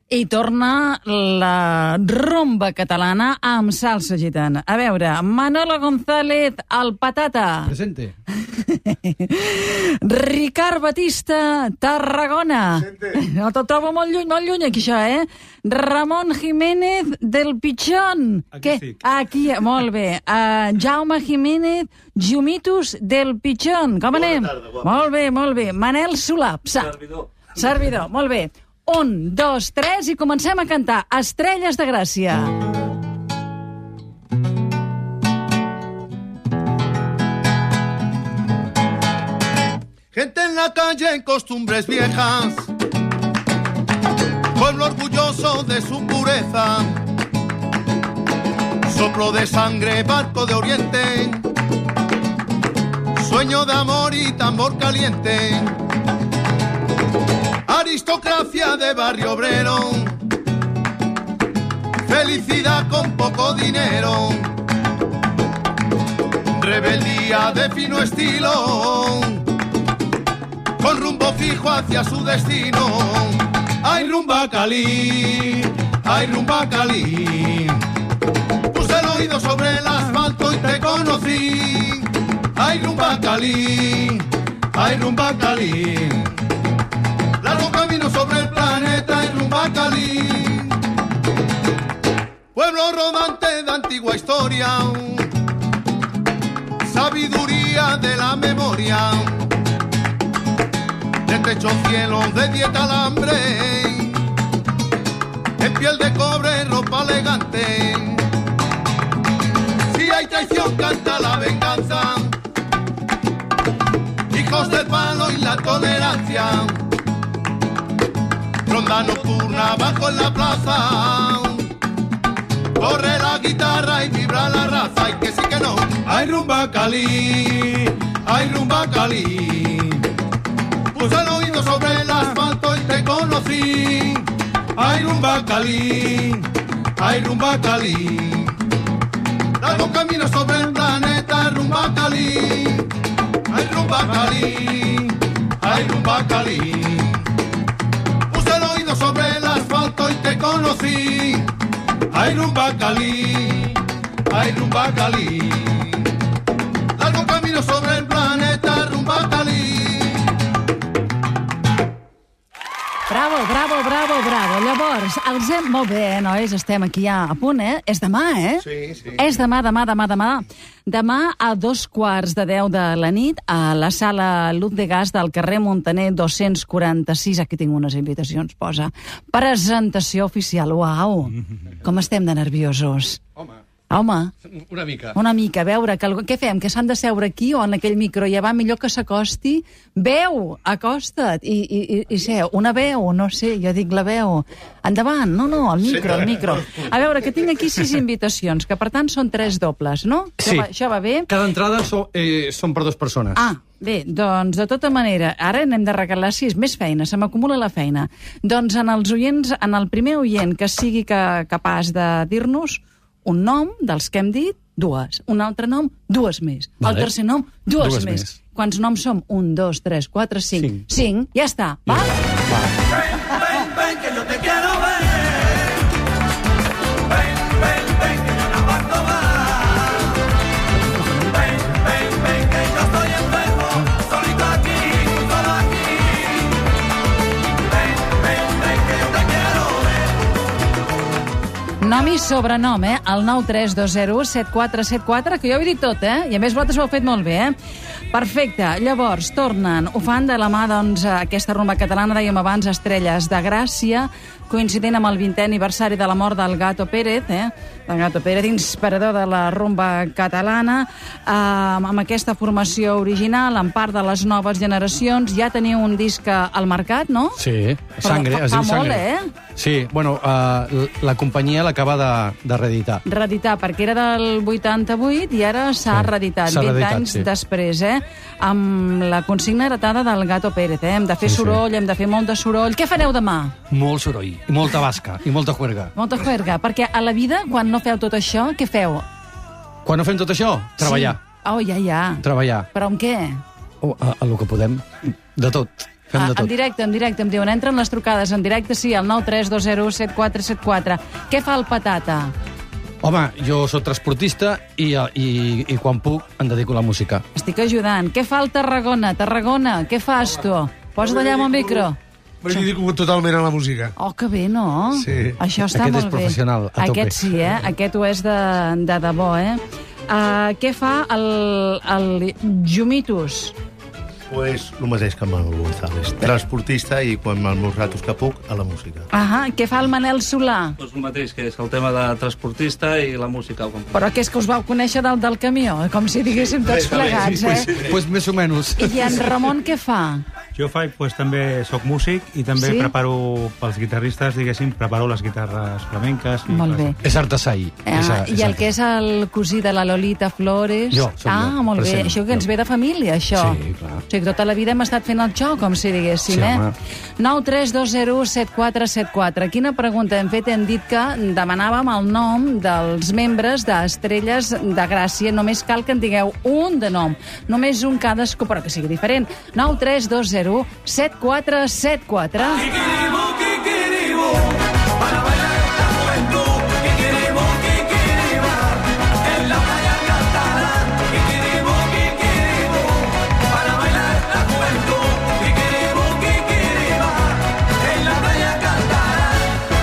I torna la rumba catalana amb salsa gitana. A veure, Manolo González, el Patata. Presente. Ricard Batista, Tarragona. Presente. No te'l trobo molt lluny aquí, això, Ramon Jiménez, del Pichón. Aquí estic. Aquí, molt bé. Jaume Jiménez, Jumitus, del Pichón. Com anem? tarda, guapo. Molt bé. Manel Solap. Servidor, molt bé. 1, 2, 3 i comencem a cantar Estrelles de Gràcia. Gente en la calle en costumbres viejas, pueblo orgulloso de su pureza, soplo de sangre, barco de oriente, sueño de amor y tambor caliente, aristocracia de barrio obrero, felicidad con poco dinero, rebeldía de fino estilo, con rumbo fijo hacia su destino. Ay, rumba Cali, ay, rumba Cali. Puse el oído sobre el asfalto y te conocí. Ay, rumba Cali, ay, rumba Cali. Largo camino sobre el planeta, ay, rumba Cali. Pueblo rodante de antigua historia, sabiduría de la memoria. De techo cielo, de dieta alambre, en piel de cobre, ropa elegante. Si hay traición, canta la venganza. Hijos del palo y la tolerancia. Ronda nocturna bajo en la plaza. Corre la guitarra y vibra la raza. Y que sí que no. Ay, rumba Cali, ay, rumba Cali. Puse el oído sobre el asfalto y te conocí. Ay, rumba Cali, ay, rumba Cali. Largo camino sobre el planeta, rumba Cali. Ay, rumba Cali, ay, rumba Cali. Puse el oído sobre el asfalto y te conocí. Ay, rumba Cali, ay, rumba Cali. Largo camino sobre el planeta, rumba Cali. Bravo. Llavors, molt bé, nois, estem aquí ja a punt, És demà, Sí. És demà. Demà a 2:15 de la nit a la sala Luz de Gas del carrer Montaner 246. Aquí tinc unes invitacions, posa. Presentació oficial, uau! Com estem de nerviosos. Home, Una mica. una mica, a veure, què fem? Que s'han de seure aquí o en aquell micro? Ja va millor que s'acosti. Veu, acosta't i seu. Una veu, no sé, jo dic la veu. Endavant, no, el micro. A veure, que tinc aquí 6 invitacions, que per tant són 3 dobles, no? Sí. Això va bé? Cada entrada són per 2 persones. Bé, doncs, de tota manera, ara n'hem de regalar 6, més feina, se m'acumula la feina. Doncs en els oients, en el primer oient que sigui capaç de dir-nos un nom dels que hem dit, 2. Un altre nom, 2 més. Vale. El tercer nom, 2 Dues més. més. Quants noms som? 1, 2, 3, 4, 5. 5, ja està, val? Ven, que yo te quiero ver. Ven, que yo no aguanto más. Ven, que yo estoy enfermo, solito aquí, solo aquí. Ven, que yo te quiero ver. Nom i sobrenom, el 932017474, que jo ho he dit tot, I a més vosaltres ho heu fet molt bé, Perfecte. Llavors, tornen, ho fan de la mà, doncs, aquesta rumba catalana, dèiem abans, Estrelles de Gràcia, coincidint amb el 20è aniversari de la mort del Gato Pérez, del Gato Pérez, inspirador de la rumba catalana, amb aquesta formació original, en part de les noves generacions. Ja teniu un disc al mercat, no? Sí, Sangre, es diu molt, Sangre. Sí, bueno, la companyia l'acaba de reeditar. Reeditar, perquè era del 88 i ara s'ha reeditat, 20 anys després, amb la consigna heretada del Gato Pérez, Hem de fer soroll, hem de fer molt de soroll. Què fareu demà? Molt soroll, i molta basca, i molta juerga. Molta juerga, perquè a la vida, quan no feu tot això, què feu? Quan no fem tot això? Treballar. Sí. Oh, ja. Treballar. Però amb què? A lo que podem. De tot. Fem de tot. En directe, em diuen, entren les trucades en directe, sí, al 932017474. Què fa el Patata? Home, jo soc transportista i quan puc em dedico a la música. Estic ajudant. Què fa el Tarragona? Tarragona, què fas tu? Posa't allà amb el micro. Me dedico totalment a la música. Oh, que bé, no? Sí. Això està Aquest és molt bé. professional, a tope. Aquest sí, Aquest ho és de debò, què fa el Jumitus? Pues el mateix que amb el González. Transportista i quan els meus ratos que puc, a la música. Què fa el Manel Solà? Doncs el mateix, que és el tema de transportista i la música. Però que és que us vau conèixer dalt del camió, com si diguéssim tots plegats, Pues més o menys. I en Ramon què fa? Jo també soc músic i també Sí? preparo pels guitarristes, diguéssim, preparo les guitarres flamenques. Molt bé. És artesà-i. I el que és el cosí de la Lolita Flores? Jo, soc jo, Molt bé. present, Això que ens jo. ve de família, això. Sí, clar. O sigui, tota la vida hem estat fent el xoc, com si diguéssim, Sí, home. 932017474. Quina pregunta hem fet? Hem dit que demanàvem el nom dels membres d'Estrelles de Gràcia. Només cal que en digueu un de nom. Només un cadascú, però que sigui diferent. 932017474. Kikiribu, kikiribu, para bailar esta juventud. Kikiribu, kikiriba, en la playa cantarán. Kikiribu, kikiribu, para bailar esta juventud. Kikiribu, kikiriba, en la playa cantarán.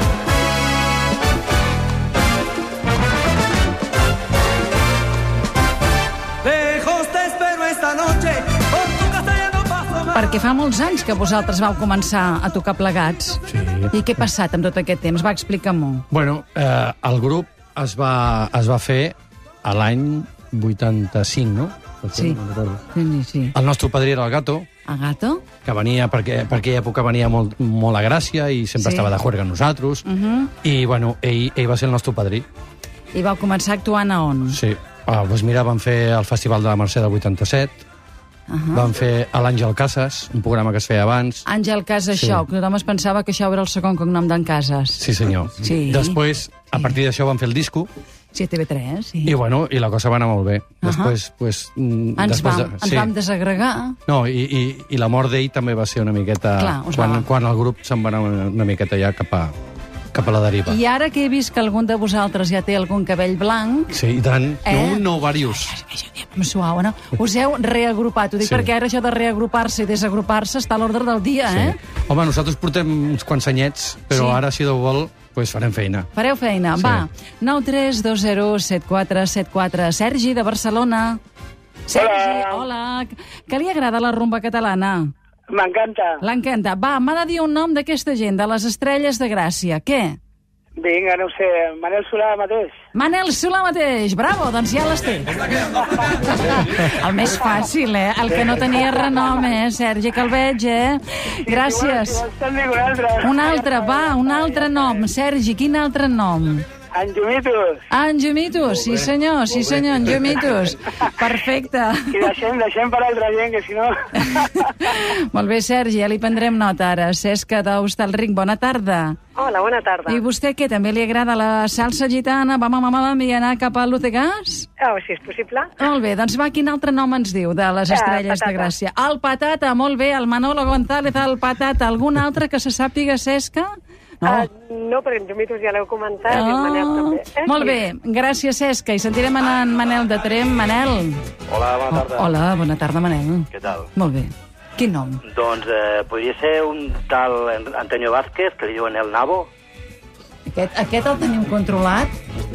Lejos te espero esta noche, por tu casa ya no paso más. Perquè fa molts anys que vosaltres vau començar a tocar plegats. Sí. I què ha passat amb tot aquest temps? Va, explica-m'ho. Bueno, el grup es va fer a l'any 85, no? Sí. No recordo. Sí. El nostre padrí era el Gato, A Gato? que venia, perquè per aquella època venia molt a Gràcia i sempre Sí. estava de juerga amb nosaltres. I, bueno, ell va ser el nostre padrí. I vau començar actuant a on? Sí. Doncs mira, vam fer el Festival de la Mercè del 87, vam fer a l'Àngel Casas, un programa que es feia abans. Àngel Casas Sí. Show, que tothom es pensava que això era el segon cognom d'en Casas. Sí, senyor. Sí. Després, a partir d'això, vam fer el disco, Sí, a TV3, sí. i, bueno, i la cosa va anar molt bé. Després, pues, Ens vam desagregar. No, i la mort d'ell també va ser una miqueta... Clar, us va- quan el grup se'n va anar una miqueta ja cap a la deriva. I ara que he vist que algun de vosaltres ja té algun cabell blanc, Sí, i tant. No, diversos. suau, no? Us heu reagrupat. Ho dic Sí. perquè ara això de reagrupar-se i desagrupar-se està a l'ordre del dia, Sí. eh? Nosaltres portem uns quants anyets, però Sí. ara, si Déu vol, pues farem feina. Fareu feina. Sí. Va, 932017474. Sergi, de Barcelona. Sergi, hola. Que li agrada la rumba catalana? M'encanta. L'encanta. Va, m'ha de dir un nom d'aquesta gent, de les Estrelles de Gràcia. Què? Vinga, no ho sé, Manel Solà mateix. Manel Solà mateix. Bravo, doncs ja les té. El més fàcil, El que no tenia renom, Sergi, que el veig, Gràcies. Si vols te'n dic un altre. Un altre nom. Sergi, quin altre nom? En Jumitos. En Jumitus, sí senyor, en Jumitus. Perfecte. I deixem per altra gent, que si no... Molt bé, Sergi, ja li prendrem nota ara. Cesca d'Hostalric, bona tarda. Hola, bona tarda. I vostè què, també li agrada la salsa gitana? Vam i anar cap a l'Utegàs? Oh, si és possible. Molt bé, doncs va, quin altre nom ens diu de les Estrelles de Gràcia? El Patata, molt bé, el Manolo González, el Patata. Algun altre que se sàpiga, Cesca? No, perquè en Jumitos ja l'heu comentat, i en Manel també. Molt bé, gràcies, Cesca. I sentirem en Manel de Trem. Manel. Hola, bona tarda. Hola, bona tarda, Manel. Què tal? Molt bé. Quin nom? Doncs podria ser un tal Antonio Vázquez, que li diuen El Nabo. Aquest el tenim controlat?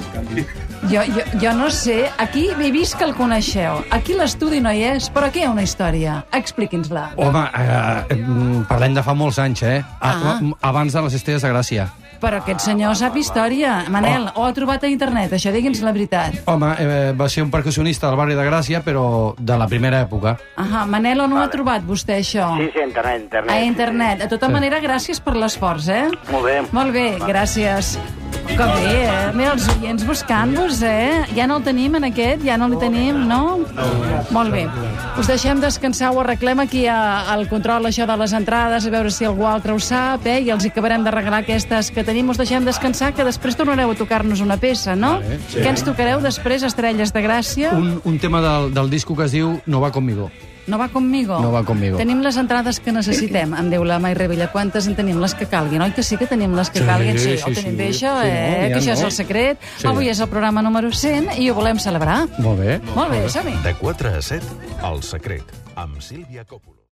Jo no sé. Aquí he vist que el coneixeu. Aquí l'estudi no hi és, però aquí hi ha una història. Expliqui'ns-la. Home, parlem de fa molts anys, abans de les Estrelles de Gràcia. Però aquest senyor sap història. Manel, ho ha trobat a internet, això, digui'ns la veritat. Home, va ser un percussionista del barri de Gràcia, però de la primera època. Manel, on ho ha trobat vostè, això? Sí, internet. A internet. De tota manera, gràcies per l'esforç, Molt bé. Molt bé, gràcies. Com bé, Mira, els oients buscant-vos, Ja no el tenim, en aquest? Ja no el tenim, no? Molt bé. Us deixem descansar, ho arreglem aquí al control, això de les entrades, a veure si algú altre ho sap, i els acabarem de regalar aquestes que tenim. Us deixem descansar, que després tornareu a tocar-nos una peça, no? Vale, sí. Què ens tocareu després, Estrelles de Gràcia? Un tema del disco que es diu No va conmigo. No va conmigo? No va conmigo. Tenim les entrades que necessitem, em diu la Mai Revilla. Quantes en tenim? Les que calguin. Oi que sí que tenim les que calguin? Sí, ho tenim bé, això, que això és el secret. Sí. Avui és el programa número 100 i ho volem celebrar. Molt bé. Molt bé, som-hi. De 4 a 7, El secret, amb Sílvia Coppola.